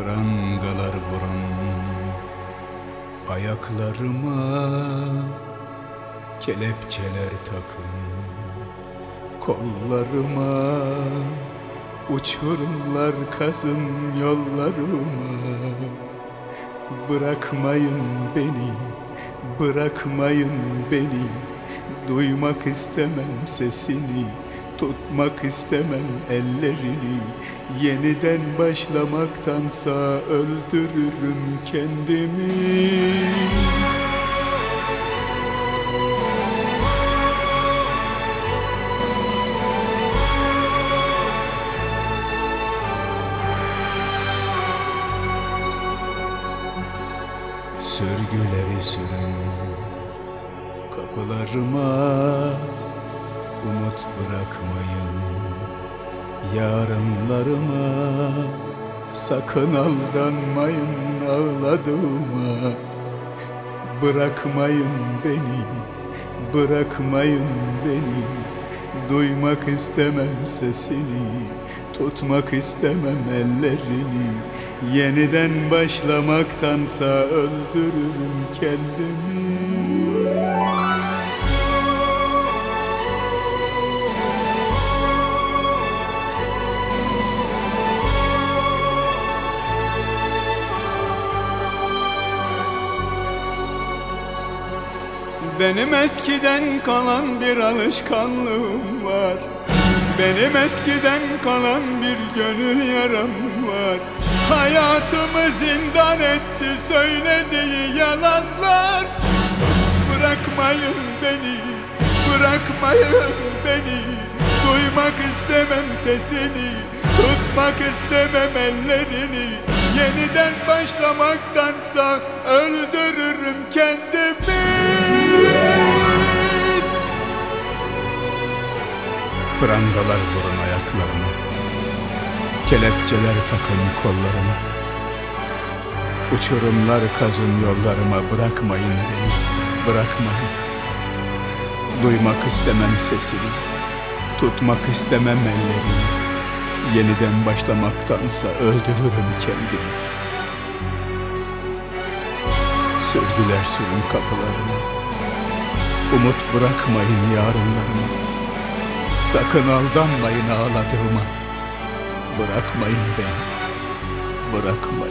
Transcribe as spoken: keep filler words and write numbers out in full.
Prangalar vurun ayaklarıma, kelepçeler takın kollarıma, uçurumlar kazın yollarıma. Bırakmayın beni, bırakmayın beni, duymak istemem sesini, tutmak istemem ellerini. Yeniden başlamaktansa öldürürüm kendimi. Sürgüleri sürün kapılarıma, umut bırakmayın yarınlarıma. Sakın aldanmayın ağladığıma. Bırakmayın beni, bırakmayın beni, duymak istemem sesini, tutmak istemem ellerini. Yeniden başlamaktansa öldürürüm kendimi. Benim eskiden kalan bir alışkanlığım var. Benim eskiden kalan bir gönül yaram var. Hayatımı zindan etti söylediği yalanlar. Bırakmayın beni, bırakmayın beni, duymak istemem sesini, tutmak istemem ellerini. Yeniden başlamaktansa öldürürüm kendimi. Prangalar vurun ayaklarıma, kelepçeler takın kollarıma, uçurumlar kazın yollarıma. Bırakmayın beni, bırakmayın. Duymak istemem sesini, tutmak istemem ellerini. Yeniden başlamaktansa öldürürüm kendimi. Sürgüler sürün kapılarıma, umut bırakmayın yarınlarıma. Sakın aldanmayın ağladığıma. Bırakmayın beni, bırakmayın.